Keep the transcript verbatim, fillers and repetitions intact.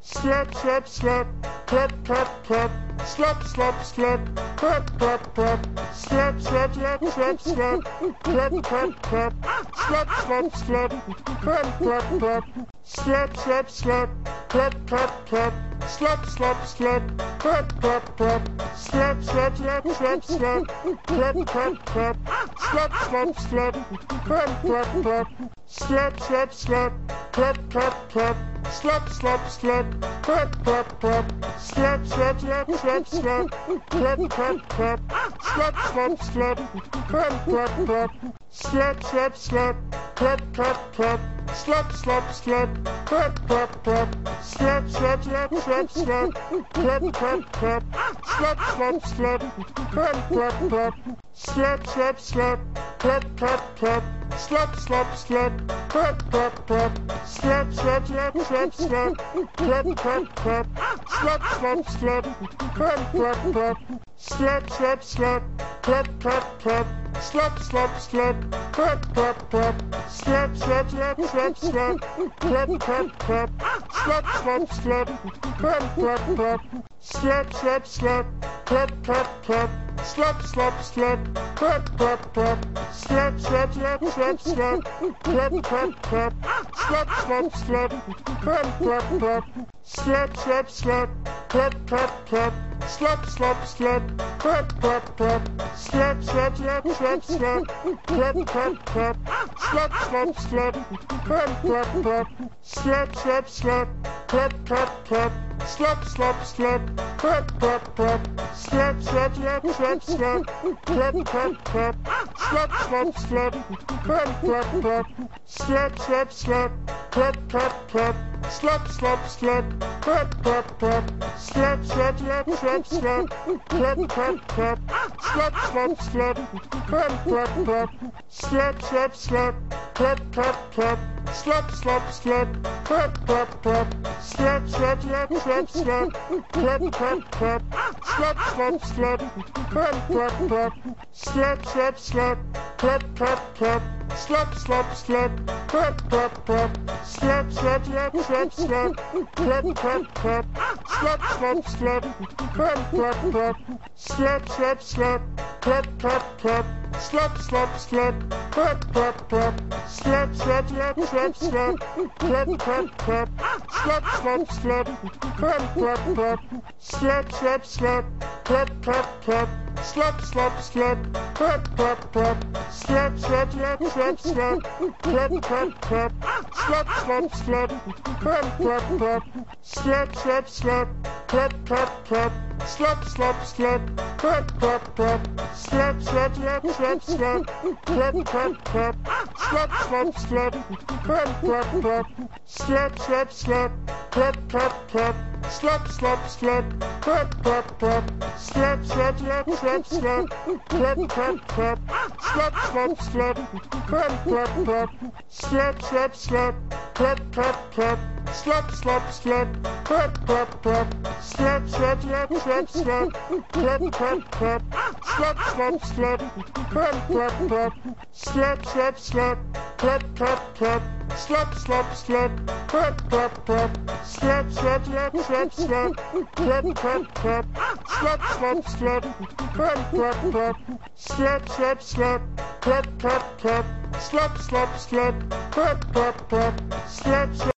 slap, slap, slap, clap, clap, clap, slap, slap, slap, clap, clap, clap, slap, slap, slap, slap, slap, clap, clap, clap, slap, slap, slap, clap, clap, clap, slap, slap, slap, clap, clap, clap, slap, slap, slap, clap, clap, clap, slap, slap, slap, slap, slap, clap, clap, clap, slap, slap, slap, clap, clap, clap, slap, slap, slap, clap, clap, clap, slap, slap, slap, clap, clap, clap, slap, slap, slap, slap, slap, clap, clap, clap, slap, slap, slap, clap, clap, clap, slap, slap, slap, clap, clap, clap, slap, slap, slap, clap, clap, clap, slap, slap, slap, slap, slap, clap, clap, clap, slap, slap, slap, clap, clap, clap, slap, slap, slap, clap, clap, clap, slap, slap, slap, clap, clap, clap, slap, slap, slap, slap, slap, clap, clap, clap, slap, slap, slap, clap, clap, clap, slap, slap, slap, clap, clap, clap, slap, slap, slap, clap, clap, clap, slap, slap, slap, slap, slap, clap, clap, clap, slap, slap, slap, clap, clap, clap, slap, slap, slap, clap, clap, clap, slap, slap, slap, clap, clap, clap, slap, slap, slap, slap, slap, clap, clap, clap, slap, slap, slap, clap, clap, clap, slap, slap, slap, clap, clap, clap, slap, slap, slap, clap, clap, clap, slap, slap, slap, slap, slap, clap, clap, clap, slap, slap, slap, clap, clap, clap, slap, slap, slap, clap, clap, clap, slap, slap, slap, clap, clap, clap, slap, slap, slap, slap, slap, clap, clap, clap, slap, slap, slap, clap, clap, clap, slap, slap, slap, clap, clap, clap, slap, slap, slap, clap, clap, clap, slap, slap, slap, slap, slap, clap, clap, clap, slap, slap, slap, clap, clap, clap, slap, slap, slap, clap, clap, clap, slap, slap, slap, clap, clap, clap, slap, slap, slap, slap, slap, clap, clap, clap, slap, slap, slap, clap, clap, clap, slap, slap, slap, clap, clap, clap, slap, slap, slap, clap, clap, clap, slap, slap, slap, slap, slap, clap, clap, clap, slap, slap, slap, clap, clap, clap, slap, slap, slap, clap, clap, clap, slap, slap, slap, clap, clap, clap, slap, slap, slap, slap, slap, clap, clap, clap, slap, slap, slap, clap, clap, clap, slap, slap, slap, clap, clap, clap, slap, slap, slap, clap, clap, clap, slap, slap, slap, slap, slap, clap, clap, clap, slap, slap, slap, clap, clap, clap, slap, slap, slap, clap, clap, clap, slap, slap, slap, clap, clap, clap, slap, slap, slap, slap, slap, clap, clap, clap, slap, slap, slap, clap, clap, clap, slap, slap, slap, clap, clap, clap, slap, slap, slap, clap, clap, clap, slap, slap, slap, slap, slap, clap, clap, clap, slap, slap, slap, clap, clap, clap, slap, slap, slap, clap, clap, clap, slap, slap, slap, clap, clap, clap, slap, slap, slap, slap, slap, clap, clap, clap, slap, slap, slap, clap, clap, clap, slap, slap, slap, clap, clap, clap, slap, slap, slap, clap, clap, clap, slap, slap, slap, slap, slap, clap, clap, clap, slap, slap, slap, clap, clap, clap, slap, slap, slap, clap, clap, clap, slap, slap, slap, clap, clap, clap, slap, slap.